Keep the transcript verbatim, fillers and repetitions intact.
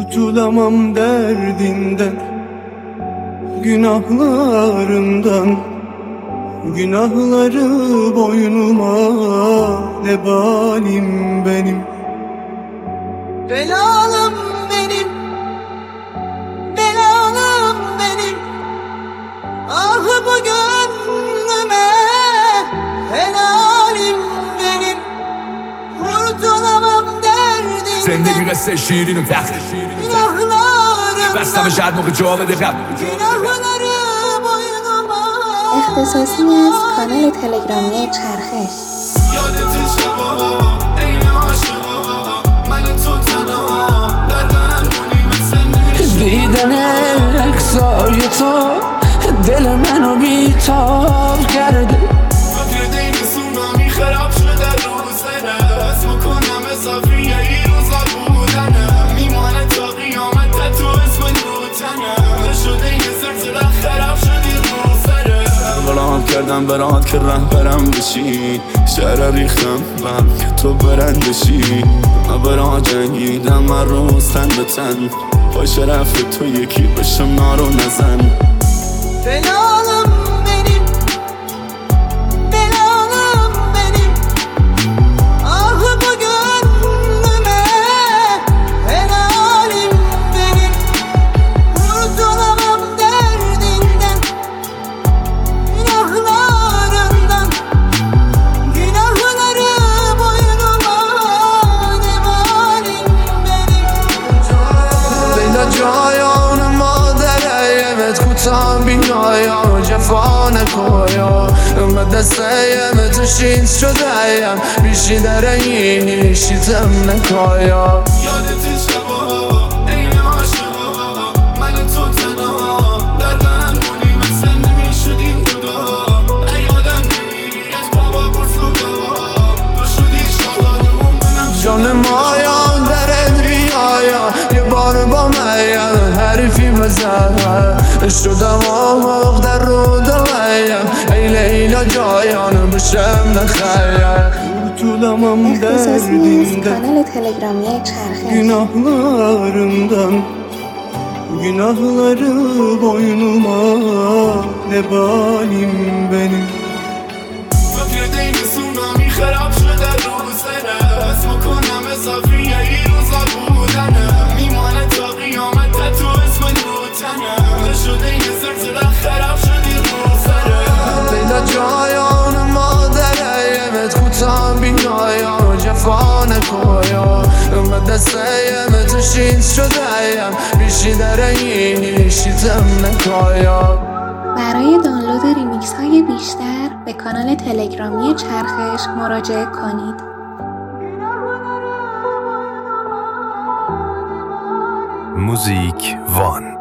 Kurtulamam derdinden, günahlarımdan. Günahları boynuma lebalim benim. Belalım benim, belalım benim. Ah bu gönlüme helalim benim. Kurtulamam derdinden. Sen de biraz sen şiirinim tak. Günahlarımdan, Basta به شاید موقع جالب رفت günahları boynuma. اختصاصی از کانال تلگرامی چرخش. یادت شبا این عاشقا من تو تنها در درمونی مثل دیدن عکسای تو دل منو بیتاب کرده. فکر دین سونامی خراب شده رو سره اسم کنم اضافی یه روزا بودنه میمانه تا قیامت تو اسم نوتنه نشده این زلزله خراب شدی رو سره برام کردم برات که رهبرم بشی شهر ریختم بهم که تو برندشی من برا جنگیدم من روز تن به تن با شرف تو یکی بشم نارو نزن. Belalım benim, belalım benim. Ah bu gönlüme helalim benim. Kurtulamam derdinden, günahlarından. Günahları boynuma lebalim benim. لیلا جایان مادرهیمت کوتاه بینایا جفا نکایا من دستهیم تو شیز شدهیم بیشی در اینی شیزم نکایا یادت شبا این عاشقا من تو تنها در درمونی مثل نمیشدیم جدا ای آدم نمیری از بابا برسو بابا تو شدی شادمون منم جان مایا درت بیایا یه بار با میم حرفی بزن شدم آماق در رو دلیم ای لیلا جایان بشم نخیر. Kurtulamam اختصاصی از derdinden, کانال تلگرامی چرخش. günahlarımdan. Günahları boynuma lebalim benim. فکر دین سونامی خراب شده رو سره اسم کنم اضافی یه روزا بودنه میمانه تا قیامت تو اسم نوتنه نشده این زلزله خراب شدی رو سره لیلا جایان مادرهیمت کوتاه بینایا جفا نکایا من دستهیم تو شیز شدهیم بیشی در اینی شیزم نکایا. برای دانلود ریمیکس های بیشتر به کانال تلگرامی چرخش مراجعه کنید. موزیک وان.